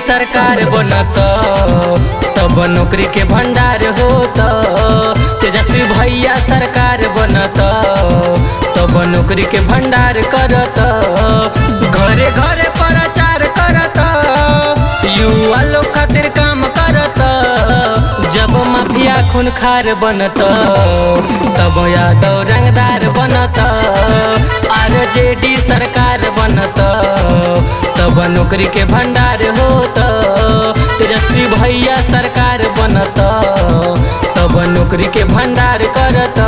सरकार बनत तब नौकरी के भंडार होत। तेजस्वी भैया सरकार बनत तब नौकरी के भंडार करत। घरे घरे प्रचार करत, युवा लोग खातिर काम करत। जब माफिया खूनखार बनत तब यादव रंगदार बनत। आरजेडी सरकार बनत तब नौकरी के भंडार होत। तेजस्वी भैया सरकार बनत तब नौकरी के भंडार करत।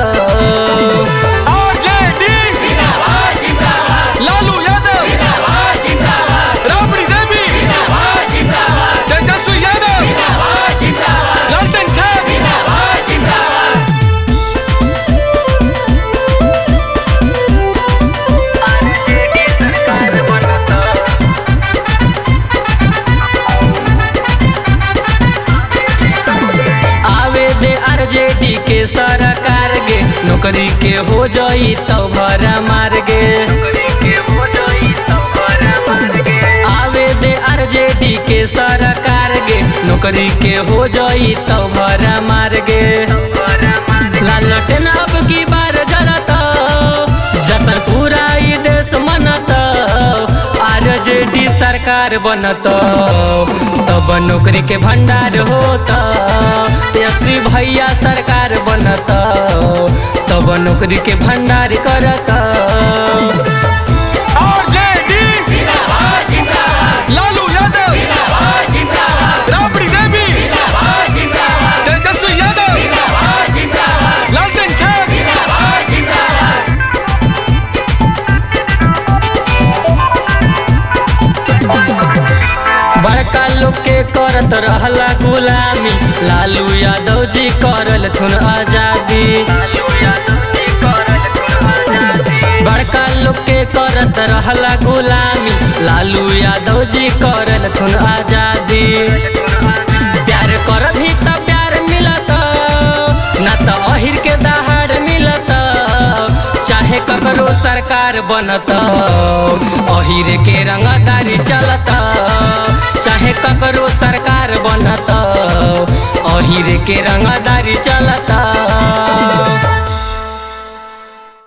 आरजेडी जिंदाबाद जिंदाबाद, लालू यादव जिंदाबाद जिंदाबाद, राबड़ी देवी जिंदाबाद जिंदाबाद, तेजस्वी यादव जिंदाबाद जिंदाबाद, लालटेन छाप जिंदाबाद जिंदाबाद। आरजेडी सरकार बनत आवे दे आरजेडी के सरकार गे, नौकरी के हो जाई तो भरा मार गे। आवे दे आरजेडी के सरकार गे, नौकरी के हो जाई तो भरा मार गे। लालटेन अब की बार जलत, जसन पूरा ई देश मनत। आरजेडी सरकार बनत तब नौकरी के भंडार होत। तेजस्वी भैया सरकार बनत तब नौकरी के भंडार करत। आरजेडी जिंदाबाद जिंदाबाद, लालू यादव जिंदाबाद जिंदाबाद, राबड़ी देवी जिंदाबाद जिंदाबाद, तेजस्वी यादव जिंदाबाद जिंदाबाद, लालटेन छाप जिंदाबाद जिंदाबाद। बड़का लोग के करत रहला गुलामी, लालू यादव जी करल थुन आजादी। बड़का लोग के करत रहला गुलामी, लालू यादव जी करल थुन आजादी। प्यार कर भी त प्यार मिलत, ना त अहिर के दहाड़ मिलत। चाहे ककरो सरकार बनत अहिर के रंगदारी चलत। चाहे ककरो सरकार बनत अहिर के रंगदारी चलत।